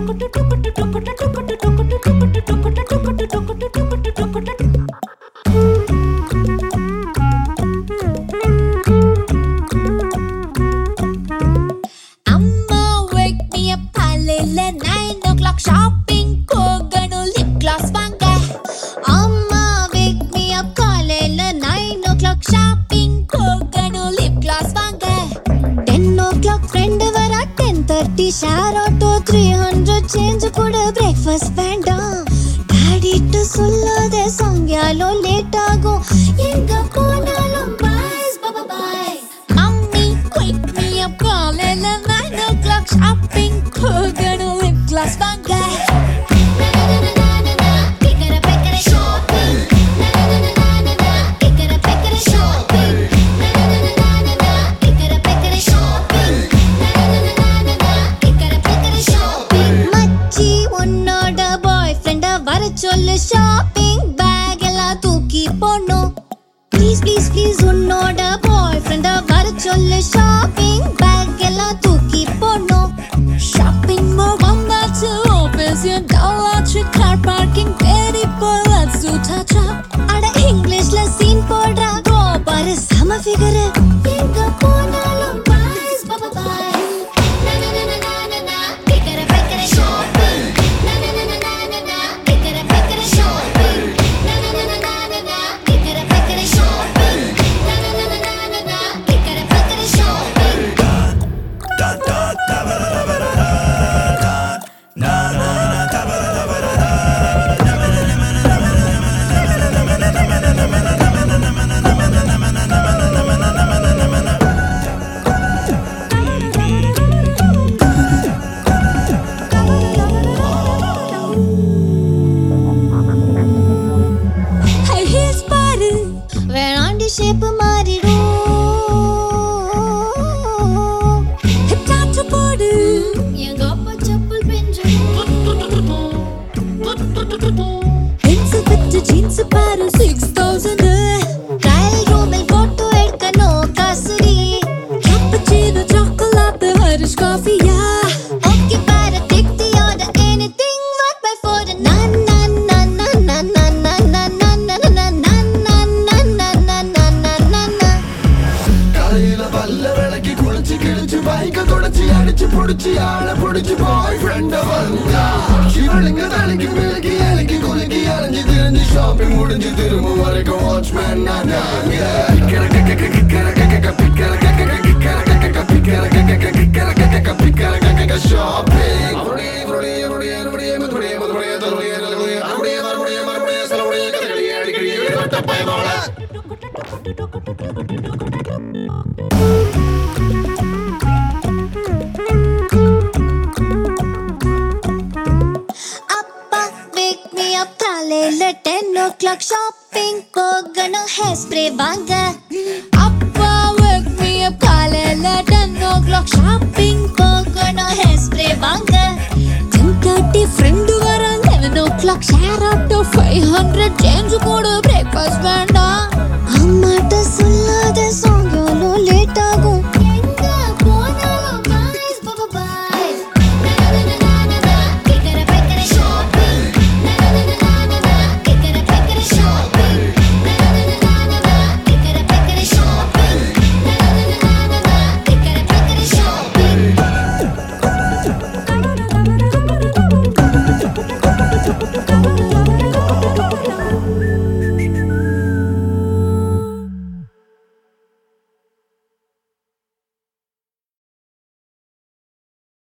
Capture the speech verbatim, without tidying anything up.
Share auto three hundred change kuda breakfast வேண்டாம் டாடிட்ட சொல்லாத சாயங்காலோ late ஆகும் எங்க போனாலும் boys bye bye mummy wake me up காலையில nine o'clock shopping போகணும் lip gloss வாங்க சொல்லு ஷாப்பிங் பேக் எல்லாம் தூக்கி போடணும் ப்ளீஸ் ப்ளீஸ் ப்ளீஸ் உன்னோட பாய் ஃப்ரெண்ட வர சொல்லு ஷாப்பிங் பேக் எல்லாம் தூக்கி போடணும் ஷாப்பிங் மால் வந்தாச்சு ஆஃபீஸ் டவுலாச்சு கார் பார்க்கிங் தேடி போய் லெட்ஸ் டு டச் அப் அட இங்கிலீஷ்ல சீன் போடுறா கோ பாரு சம ஃபிகர் எங்க போனாலும் பாய்ஸ் பை பை shape மாறிடும் ஹிப் டாட் போடு எங்க அப்பா செப்பல் பெஞ்சிடும் ஜீன்ஸ் வித் ஜீன்ஸ் பாரு six thousand ட்ரையல் ரூமில் போட்டோ எடுக்கணும் காசுடி கேப்பச்சினோ சாக்லேட் ஹரிஷ் காஃபியா ஓகே பாரு take the order anything what bye for na na na na na na na na na bike தொடச்சி அடிச்சு புடிச்சு ஆள புடிச்சு பாய் ஃப்ரெண்ட வந்தா இவளுங்க தலைக்கு விலகி இலக்கி குலுக்கி அலைஞ்சு திரிஞ்சு ஷாப்பிங் முடிஞ்சு திரும்ப வரைக்கும் வாட்ச்மேன் நான் ten o'clock shopping போகணும் hair spray வாங்க அப்பா wake me up காலையில ten o'clock shopping போகணும் hair spray வாங்க ten thirty friend வர eleven o'clock share auto five hundred change கூட breakfast வேண்டாம் அம்மாட்ட சொல்லாத சாயங்காலம் லேட் ஆகும்